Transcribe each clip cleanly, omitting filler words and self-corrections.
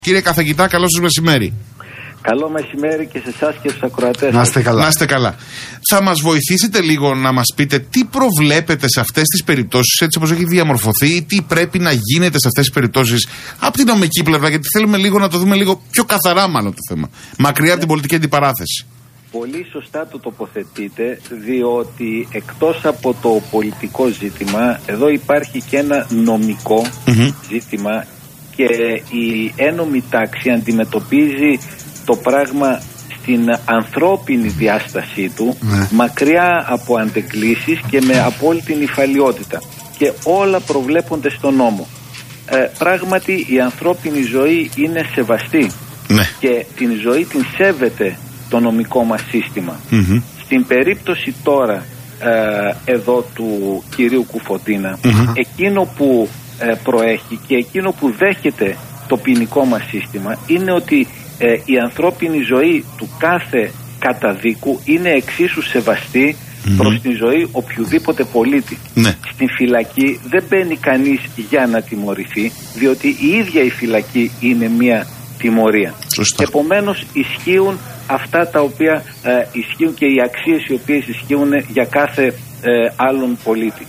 Κύριε καθηγητά, καλό σας μεσημέρι. Καλό μεσημέρι και σε εσάς και στους ακροατές. Να είστε καλά. Να είστε καλά. Θα μας βοηθήσετε λίγο να μας πείτε τι προβλέπετε σε αυτές τις περιπτώσεις, έτσι όπως έχει διαμορφωθεί, ή τι πρέπει να γίνεται σε αυτές τις περιπτώσεις από την νομική πλευρά, γιατί θέλουμε λίγο να το δούμε λίγο πιο καθαρά, μάλλον το θέμα. Μακριά από την πολιτική αντιπαράθεση. Πολύ σωστά το τοποθετείτε, διότι εκτός από το πολιτικό ζήτημα, εδώ υπάρχει και ένα νομικό ζήτημα και η ένομη τάξη αντιμετωπίζει το πράγμα στην ανθρώπινη διάστασή του, μακριά από αντεκκλήσεις και με απόλυτη νηφαλιότητα. Και όλα προβλέπονται στον νόμο. Πράγματι η ανθρώπινη ζωή είναι σεβαστή και την ζωή την σέβεται το νομικό μας σύστημα. Στην περίπτωση τώρα εδώ του κυρίου Κουφοντίνα, εκείνο που προέχει και εκείνο που δέχεται το ποινικό μας σύστημα είναι ότι η ανθρώπινη ζωή του κάθε καταδίκου είναι εξίσου σεβαστή προς τη ζωή οποιοδήποτε πολίτη. Στην φυλακή δεν μπαίνει κανείς για να τιμωρηθεί, διότι η ίδια η φυλακή είναι μια τιμωρία. Επομένως ισχύουν αυτά τα οποία ισχύουν και οι αξίες οι οποίες ισχύουν για κάθε άλλον πολίτη.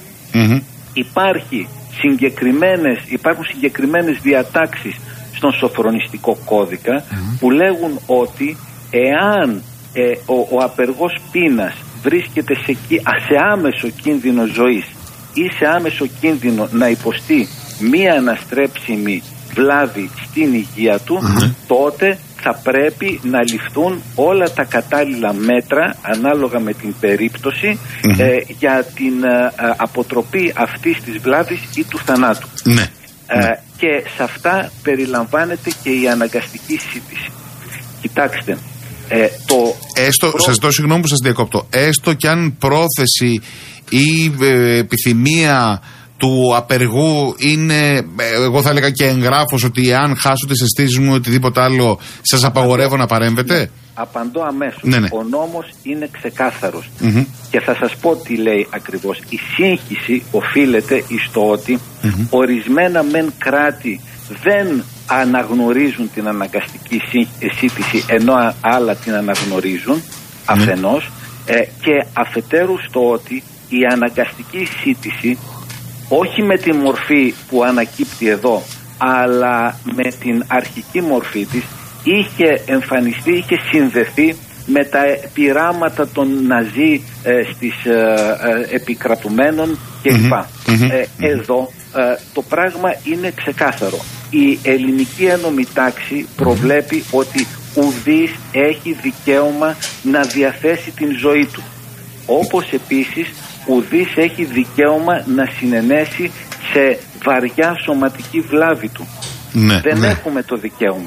Υπάρχουν συγκεκριμένες διατάξεις στον σοφρονιστικό κώδικα που λέγουν ότι εάν ο απεργός πείνας βρίσκεται σε άμεσο κίνδυνο ζωής ή σε άμεσο κίνδυνο να υποστεί μία αναστρέψιμη βλάβη στην υγεία του, τότε θα πρέπει να ληφθούν όλα τα κατάλληλα μέτρα ανάλογα με την περίπτωση για την αποτροπή αυτής της βλάβης ή του θανάτου. Και σε αυτά περιλαμβάνεται και η αναγκαστική σύντηση. Κοιτάξτε, σας ζητώ συγγνώμη που σας διακόπτω. Έστω κι αν πρόθεση ή επιθυμία του απεργού είναι, εγώ θα έλεγα και εγγράφος, ότι αν χάσω τις αισθήσεις μου ή οτιδήποτε άλλο σας απαγορεύω να παρέμβετε. Απαντώ αμέσως. Ο νόμος είναι ξεκάθαρος και θα σας πω τι λέει ακριβώς. Η σύγχυση οφείλεται στο ότι ορισμένα μεν κράτη δεν αναγνωρίζουν την αναγκαστική σύντηση ενώ άλλα την αναγνωρίζουν αφενός και αφετέρου στο ότι η αναγκαστική σύντηση όχι με τη μορφή που ανακύπτει εδώ, αλλά με την αρχική μορφή της, είχε εμφανιστεί, είχε συνδεθεί με τα πειράματα των Ναζί στις επικρατουμένων κλπ. Εδώ το πράγμα είναι ξεκάθαρο. Η ελληνική ένομη τάξη προβλέπει ότι ουδής έχει δικαίωμα να διαθέσει την ζωή του. Όπως επίσης ουδής έχει δικαίωμα να συνενέσει σε βαριά σωματική βλάβη του. Δεν έχουμε το δικαίωμα.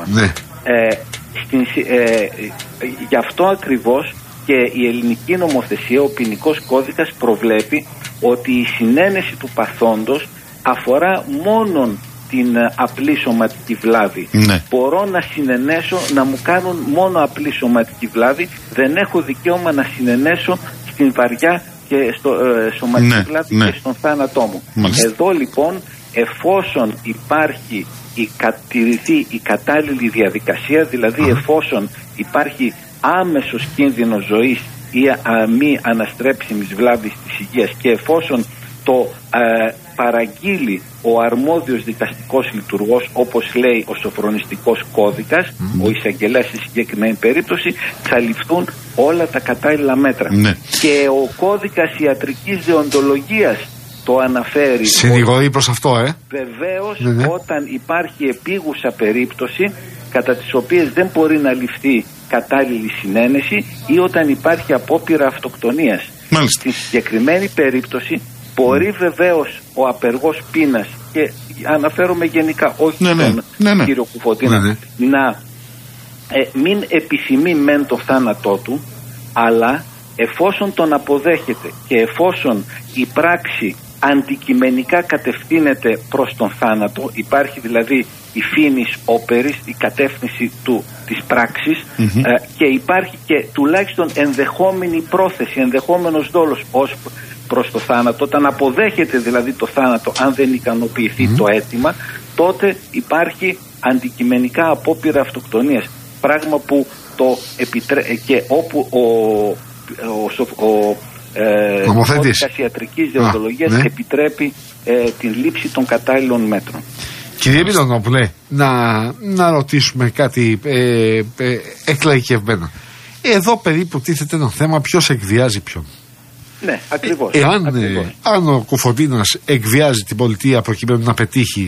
Γι' αυτό ακριβώς και η ελληνική νομοθεσία, ο ποινικός κώδικας προβλέπει ότι η συνένεση του παθόντος αφορά μόνον την απλή σωματική βλάβη. Μπορώ να συνενέσω να μου κάνουν μόνο απλή σωματική βλάβη, δεν έχω δικαίωμα να συνενέσω στην βαριά και στο σωματική βλάβη και στον θάνατό μου. Εδώ λοιπόν, εφόσον υπάρχει τηρηθεί η κατάλληλη διαδικασία, δηλαδή εφόσον υπάρχει άμεσος κίνδυνος ζωής ή μη αναστρέψιμης βλάβης της υγείας και εφόσον το παραγγείλει ο αρμόδιος δικαστικός λειτουργός, όπως λέει ο σοφρονιστικός κώδικας, ο εισαγγελέας στη συγκεκριμένη περίπτωση, θα ληφθούν όλα τα κατάλληλα μέτρα. Και ο κώδικας ιατρικής δεοντολογίας το αναφέρει. Συνηγορεί προς αυτό, Βεβαίως, όταν υπάρχει επίγουσα περίπτωση κατά τις οποίες δεν μπορεί να ληφθεί κατάλληλη συνένεση ή όταν υπάρχει απόπειρα αυτοκτονίας. Στη συγκεκριμένη περίπτωση μπορεί βεβαίως ο απεργός πείνας, και αναφέρομαι γενικά, όχι τον κύριο Κουφοντίνα, να μην επιθυμεί μεν το θάνατό του, αλλά εφόσον τον αποδέχεται και εφόσον η πράξη αντικειμενικά κατευθύνεται προς τον θάνατο, υπάρχει δηλαδή η φίνις όπερης, η κατεύθυνση της πράξης, και υπάρχει και τουλάχιστον ενδεχόμενη πρόθεση, ενδεχόμενος δόλος ως προς το θάνατο, όταν αποδέχεται δηλαδή το θάνατο, αν δεν ικανοποιηθεί το αίτημα, τότε υπάρχει αντικειμενικά απόπειρα αυτοκτονίας, πράγμα που και όπου ο κώδικας ιατρικής δεοντολογίας επιτρέπει την λήψη των κατάλληλων μέτρων. Κύριε Μιλονόπουλε, να ρωτήσουμε κάτι εκλαϊκευμένα. Εδώ περίπου τίθεται ένα θέμα, ποιος εκβιάζει ποιον. Ναι, ακριβώς. Αν ο Κουφοντίνας εκβιάζει την πολιτεία προκειμένου να πετύχει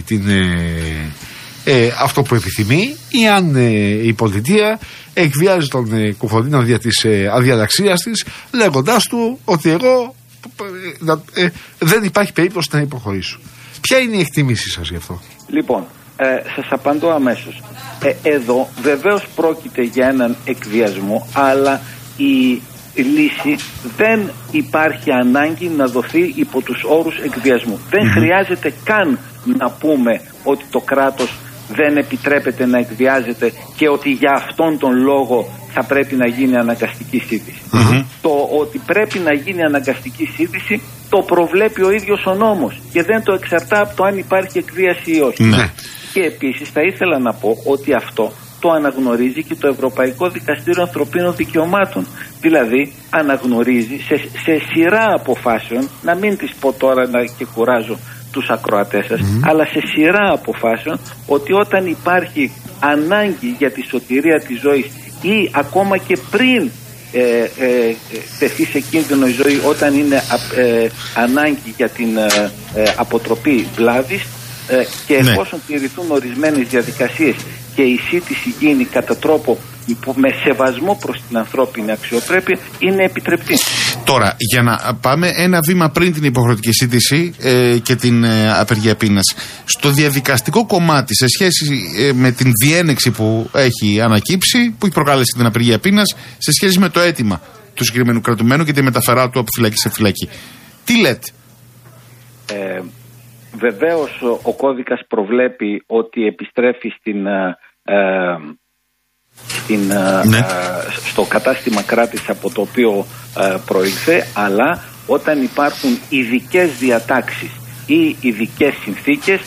αυτό που επιθυμεί, ή αν η πολιτεία εκβιάζει τον Κουφοντίνα δια της αδιαλαξίας της, λέγοντάς του ότι εγώ δεν υπάρχει περίπτωση να υποχωρήσω. Ποια είναι η εκτίμησή σας γι' αυτό? Λοιπόν, σας απαντώ αμέσως. Εδώ βεβαίως πρόκειται για έναν εκβιασμό, αλλά η λύση δεν υπάρχει ανάγκη να δοθεί υπό τους όρους εκβιασμού. Δεν χρειάζεται καν να πούμε ότι το κράτος δεν επιτρέπεται να εκβιάζεται και ότι για αυτόν τον λόγο θα πρέπει να γίνει αναγκαστική σύντηση. Το ότι πρέπει να γίνει αναγκαστική σύντηση το προβλέπει ο ίδιος ο νόμος και δεν το εξαρτά από το αν υπάρχει εκβίαση ή όχι. Και επίσης θα ήθελα να πω ότι αυτό το αναγνωρίζει και το Ευρωπαϊκό Δικαστήριο Ανθρωπίνων Δικαιωμάτων. Δηλαδή αναγνωρίζει σε σειρά αποφάσεων, να μην τις πω τώρα και κουράζω τους ακροατές σας, αλλά σε σειρά αποφάσεων, ότι όταν υπάρχει ανάγκη για τη σωτηρία της ζωής ή ακόμα και πριν τεθεί σε κίνδυνο η ζωή, όταν είναι ανάγκη για την αποτροπή βλάβης και εφόσον τηρηθούν ορισμένες διαδικασίες και η σύντηση γίνει κατά τρόπο με σεβασμό προς την ανθρώπινη αξιοπρέπεια, είναι επιτρεπτή. Τώρα, για να πάμε ένα βήμα πριν την υποχρεωτική σύντηση και την απεργία πείνας, στο διαδικαστικό κομμάτι, σε σχέση με την διένεξη που έχει ανακύψει, που έχει προκάλεσει την απεργία πείνας, σε σχέση με το αίτημα του συγκεκριμένου κρατουμένου και τη μεταφορά του από φυλακή σε φυλακή, τι λέτε? Βεβαίως ο κώδικας προβλέπει ότι επιστρέφει στο κατάστημα κράτης από το οποίο προήλθε, αλλά όταν υπάρχουν ειδικές διατάξεις ή ειδικές συνθήκες,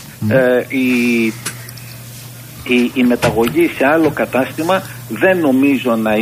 η μεταγωγή σε άλλο κατάστημα δεν νομίζω να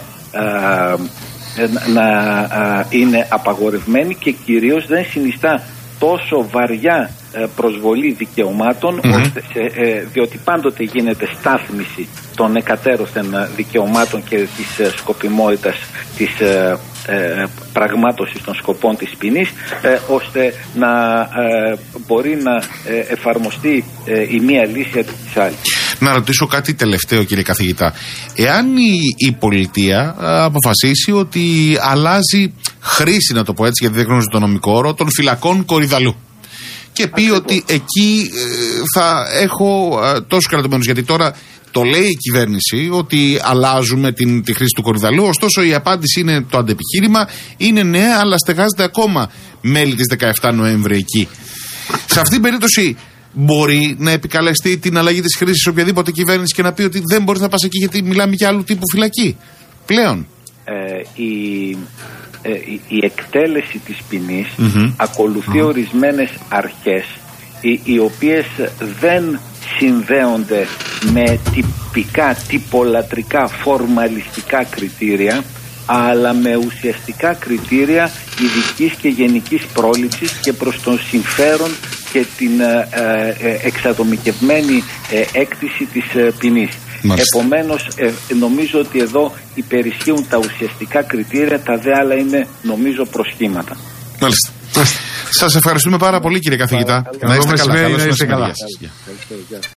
είναι απαγορευμένη και κυρίως δεν συνιστά τόσο βαριά προσβολή δικαιωμάτων, διότι πάντοτε γίνεται στάθμιση των εκατέρωθεν δικαιωμάτων και της σκοπιμότητας της πραγμάτωσης των σκοπών της ποινής, ώστε να μπορεί να εφαρμοστεί η μία λύση αντί της άλλης. Να ρωτήσω κάτι τελευταίο, κύριε καθηγητά. Εάν η πολιτεία αποφασίσει ότι αλλάζει χρήση, να το πω έτσι γιατί δεν γνωρίζω το νομικό όρο, των φυλακών Κορυδαλλού και πει ότι εκεί θα έχω τόσους κρατουμένους, γιατί τώρα το λέει η κυβέρνηση ότι αλλάζουμε τη χρήση του Κορυδαλλού, ωστόσο η απάντηση είναι, το αντεπιχείρημα είναι ναι, αλλά στεγάζεται ακόμα μέλη της 17 Νοέμβρη εκεί. Σε αυτήν την περίπτωση μπορεί να επικαλεστεί την αλλαγή της χρήσης οποιαδήποτε κυβέρνηση και να πει ότι δεν μπορείς να πας εκεί γιατί μιλάμε για άλλου τύπου φυλακή πλέον? Η εκτέλεση της ποινής ακολουθεί ορισμένες αρχές οι οποίες δεν συνδέονται με τυπικά, τυπολατρικά, φορμαλιστικά κριτήρια, αλλά με ουσιαστικά κριτήρια ειδικής και γενικής πρόληψης και προς τον συμφέρον και την εξατομικευμένη έκτηση της ποινής. Επομένως νομίζω ότι εδώ υπερισχύουν τα ουσιαστικά κριτήρια, τα δε άλλα είναι νομίζω προσχήματα. Μάλιστα. Σας ευχαριστούμε πάρα πολύ, κύριε καθηγητά. Να είστε καλά.